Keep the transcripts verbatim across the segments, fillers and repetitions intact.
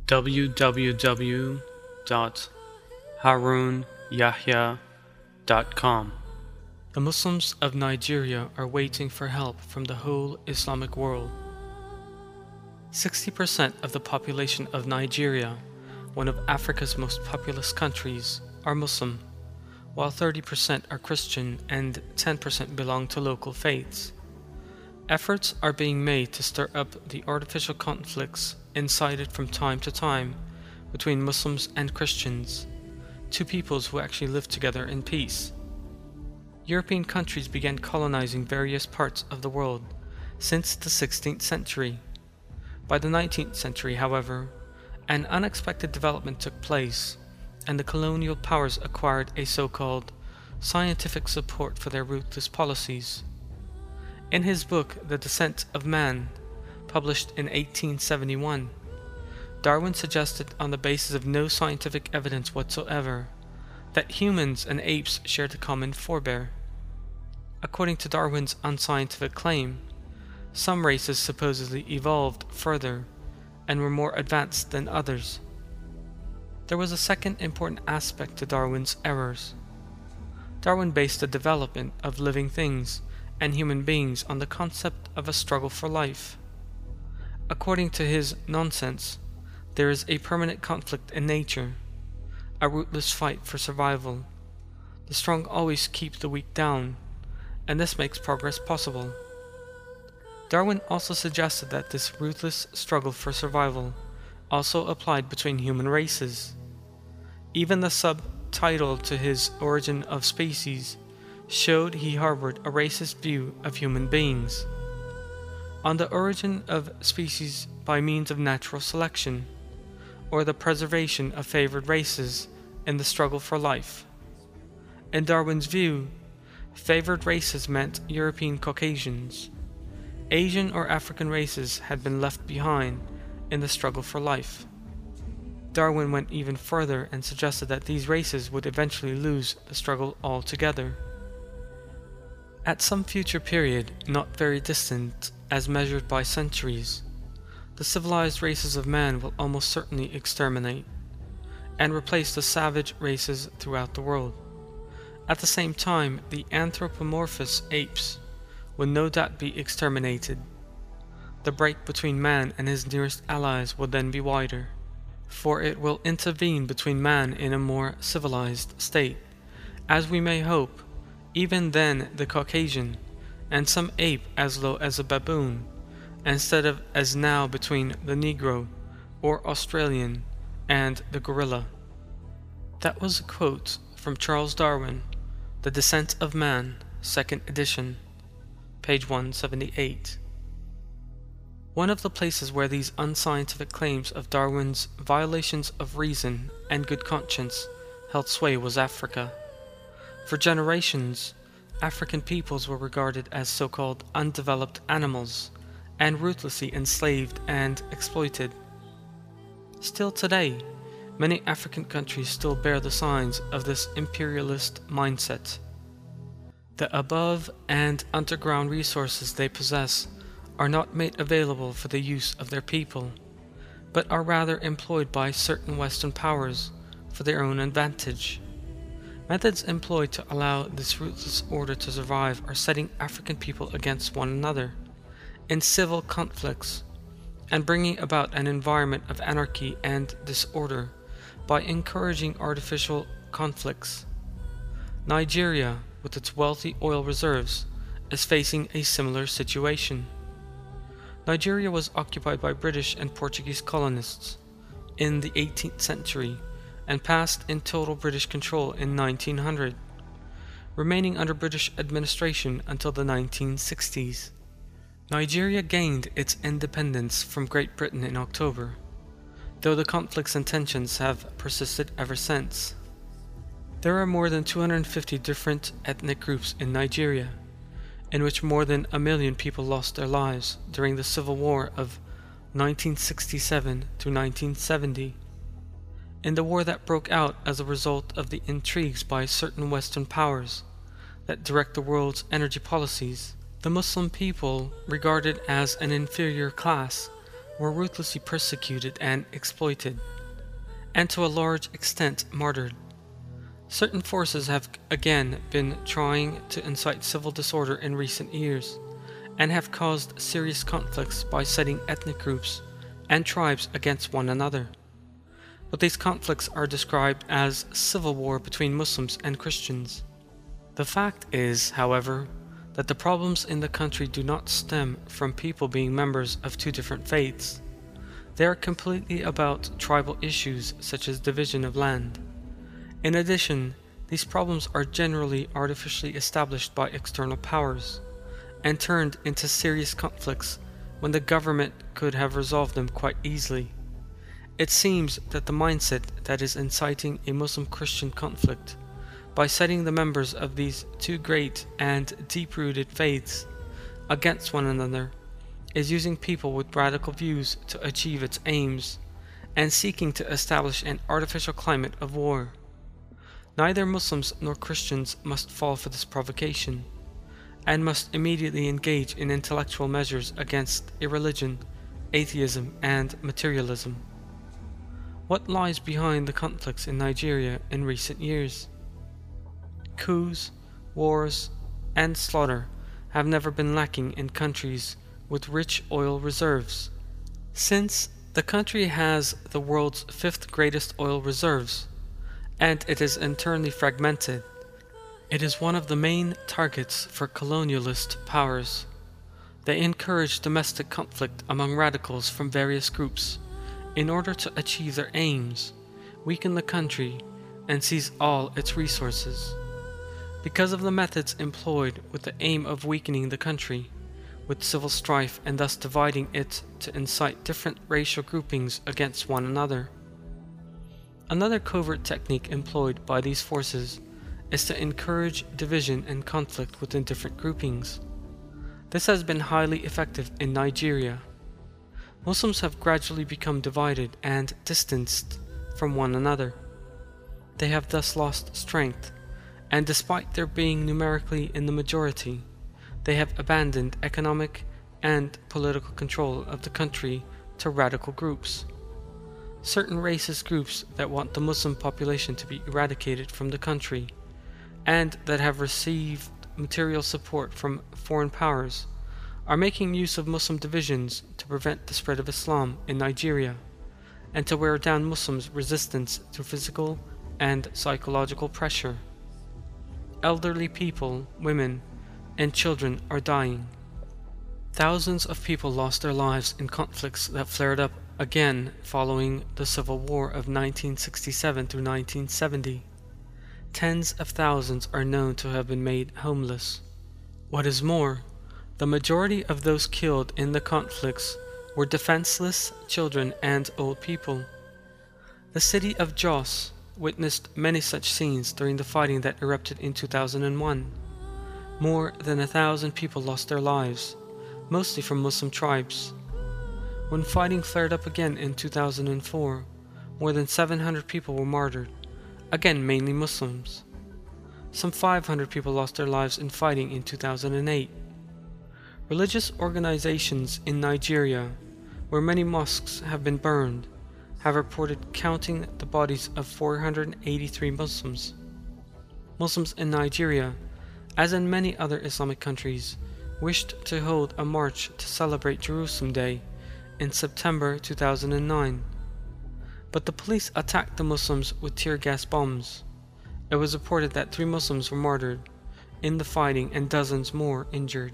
w w w dot harun yahya dot com. The Muslims of Nigeria are waiting for help from the whole Islamic world. sixty percent of the population of Nigeria, one of Africa's most populous countries, are Muslim, while thirty percent are Christian and ten percent belong to local faiths. Efforts are being made to stir up the artificial conflicts incited from time to time between Muslims and Christians, two peoples who actually live together in peace. European countries began colonizing various parts of the world since the sixteenth century. By the nineteenth century, however, an unexpected development took place, and the colonial powers acquired a so-called scientific support for their ruthless policies. In his book, The Descent of Man, published in eighteen seventy-one, Darwin suggested, on the basis of no scientific evidence whatsoever, that humans and apes shared a common forebear. According to Darwin's unscientific claim, some races supposedly evolved further and were more advanced than others. There was a second important aspect to Darwin's errors. Darwin based the development of living things and human beings on the concept of a struggle for life. According to his nonsense, there is a permanent conflict in nature, a ruthless fight for survival. The strong always keep the weak down, and this makes progress possible. Darwin also suggested that this ruthless struggle for survival also applied between human races. Even the subtitle to his Origin of Species showed he harbored a racist view of human beings. On the origin of species by means of natural selection, or the preservation of favored races in the struggle for life. In Darwin's view, favored races meant European Caucasians. Asian or African races had been left behind in the struggle for life. Darwin went even further and suggested that these races would eventually lose the struggle altogether. At some future period, not very distant as measured by centuries, the civilized races of man will almost certainly exterminate and replace the savage races throughout the world. At the same time, the anthropomorphous apes will no doubt be exterminated. The break between man and his nearest allies will then be wider, for it will intervene between man in a more civilized state, as we may hope, even then the Caucasian, and some ape as low as a baboon, instead of as now between the Negro or Australian and the gorilla. That was a quote from Charles Darwin, The Descent of Man, second edition, page one seventy-eight. One of the places where these unscientific claims of Darwin's violations of reason and good conscience held sway was Africa. For generations, African peoples were regarded as so-called undeveloped animals and ruthlessly enslaved and exploited. Still today, many African countries still bear the signs of this imperialist mindset. The above and underground resources they possess are not made available for the use of their people, but are rather employed by certain Western powers for their own advantage. Methods employed to allow this ruthless order to survive are setting African people against one another in civil conflicts and bringing about an environment of anarchy and disorder by encouraging artificial conflicts. Nigeria, with its wealthy oil reserves, is facing a similar situation. Nigeria was occupied by British and Portuguese colonists in the eighteenth century and passed in total British control in nineteen hundred, remaining under British administration until the nineteen sixties. Nigeria gained its independence from Great Britain in October, though the conflicts and tensions have persisted ever since. There are more than two hundred fifty different ethnic groups in Nigeria, in which more than a million people lost their lives during the Civil War of nineteen sixty-seven to nineteen seventy. In the war that broke out as a result of the intrigues by certain Western powers that direct the world's energy policies, the Muslim people, regarded as an inferior class, were ruthlessly persecuted and exploited, and to a large extent martyred. Certain forces have again been trying to incite civil disorder in recent years, and have caused serious conflicts by setting ethnic groups and tribes against one another. But these conflicts are described as civil war between Muslims and Christians. The fact is, however, that the problems in the country do not stem from people being members of two different faiths. They are completely about tribal issues such as division of land. In addition, these problems are generally artificially established by external powers, and turned into serious conflicts when the government could have resolved them quite easily. It seems that the mindset that is inciting a Muslim-Christian conflict by setting the members of these two great and deep-rooted faiths against one another is using people with radical views to achieve its aims, and seeking to establish an artificial climate of war. Neither Muslims nor Christians must fall for this provocation, and must immediately engage in intellectual measures against irreligion, atheism, and materialism. What lies behind the conflicts in Nigeria in recent years? Coups, wars, and slaughter have never been lacking in countries with rich oil reserves. Since the country has the world's fifth greatest oil reserves, and it is internally fragmented, it is one of the main targets for colonialist powers. They encourage domestic conflict among radicals from various groups in order to achieve their aims, weaken the country, and seize all its resources. Because of the methods employed with the aim of weakening the country, with civil strife and thus dividing it to incite different racial groupings against one another. Another covert technique employed by these forces is to encourage division and conflict within different groupings. This has been highly effective in Nigeria. Muslims have gradually become divided and distanced from one another. They have thus lost strength, and despite their being numerically in the majority, they have abandoned economic and political control of the country to radical groups. Certain racist groups that want the Muslim population to be eradicated from the country, and that have received material support from foreign powers, are making use of Muslim divisions to prevent the spread of Islam in Nigeria, and to wear down Muslims' resistance through physical and psychological pressure. Elderly people, women, and children are dying. Thousands of people lost their lives in conflicts that flared up again following the Civil War of nineteen sixty-seven through nineteen seventy. Tens of thousands are known to have been made homeless. What is more, the majority of those killed in the conflicts were defenseless children and old people. The city of Jos witnessed many such scenes during the fighting that erupted in two thousand one. More than a thousand people lost their lives, mostly from Muslim tribes. When fighting flared up again in two thousand four, more than seven hundred people were martyred, again mainly Muslims. Some five hundred people lost their lives in fighting in two thousand eight. Religious organizations in Nigeria, where many mosques have been burned, have reported counting the bodies of four hundred eighty-three Muslims. Muslims in Nigeria, as in many other Islamic countries, wished to hold a march to celebrate Jerusalem Day in September two thousand nine. But the police attacked the Muslims with tear gas bombs. It was reported that three Muslims were martyred in the fighting and dozens more injured.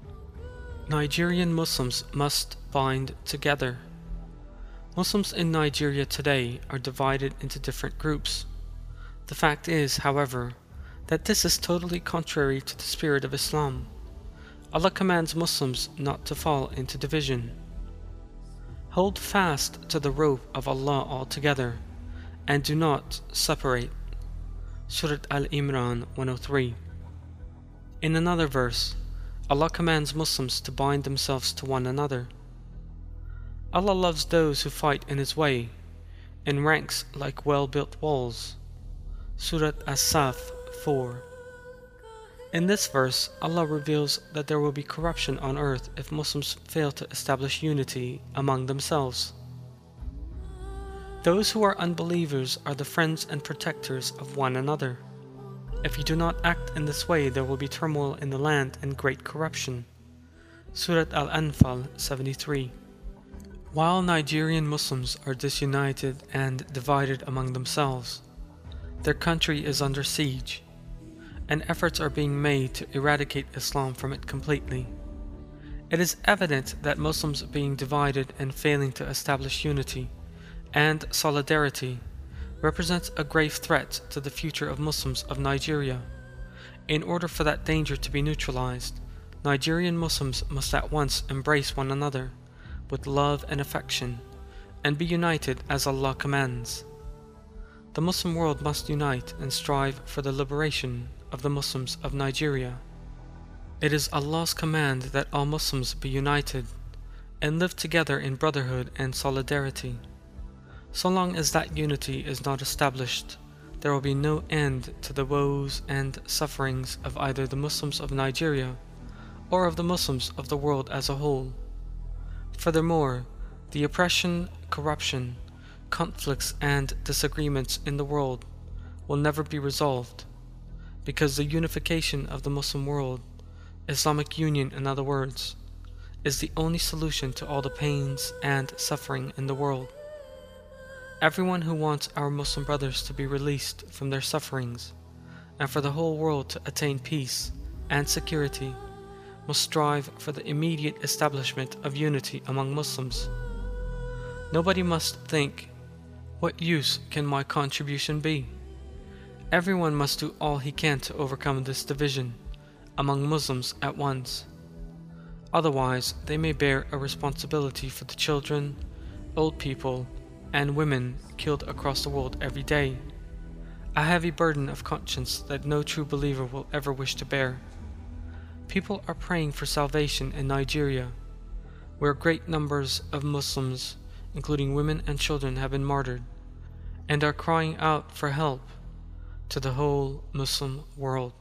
Nigerian Muslims must bind together. Muslims in Nigeria today are divided into different groups. The fact is, however, that this is totally contrary to the spirit of Islam. Allah commands Muslims not to fall into division. Hold fast to the rope of Allah altogether, and do not separate. Surat Al-Imran one oh three. In another verse, Allah commands Muslims to bind themselves to one another. Allah loves those who fight in His way, in ranks like well-built walls. Surat As-Saf four. In this verse, Allah reveals that there will be corruption on earth if Muslims fail to establish unity among themselves. Those who are unbelievers are the friends and protectors of one another. If you do not act in this way, there will be turmoil in the land and great corruption. Surat Al-Anfal seventy-three. While Nigerian Muslims are disunited and divided among themselves, their country is under siege, and efforts are being made to eradicate Islam from it completely. It is evident that Muslims being divided and failing to establish unity and solidarity represents a grave threat to the future of Muslims of Nigeria. In order for that danger to be neutralized, Nigerian Muslims must at once embrace one another with love and affection and be united as Allah commands. The Muslim world must unite and strive for the liberation of the Muslims of Nigeria. It is Allah's command that all Muslims be united and live together in brotherhood and solidarity. So long as that unity is not established, there will be no end to the woes and sufferings of either the Muslims of Nigeria or of the Muslims of the world as a whole. Furthermore, the oppression, corruption, conflicts and disagreements in the world will never be resolved, because the unification of the Muslim world, Islamic union in other words, is the only solution to all the pains and suffering in the world. Everyone who wants our Muslim brothers to be released from their sufferings and for the whole world to attain peace and security must strive for the immediate establishment of unity among Muslims. Nobody must think, "What use can my contribution be?" Everyone must do all he can to overcome this division among Muslims at once. Otherwise, they may bear a responsibility for the children, old people, and women killed across the world every day, a heavy burden of conscience that no true believer will ever wish to bear. People are praying for salvation in Nigeria, where great numbers of Muslims, including women and children, have been martyred, and are crying out for help to the whole Muslim world.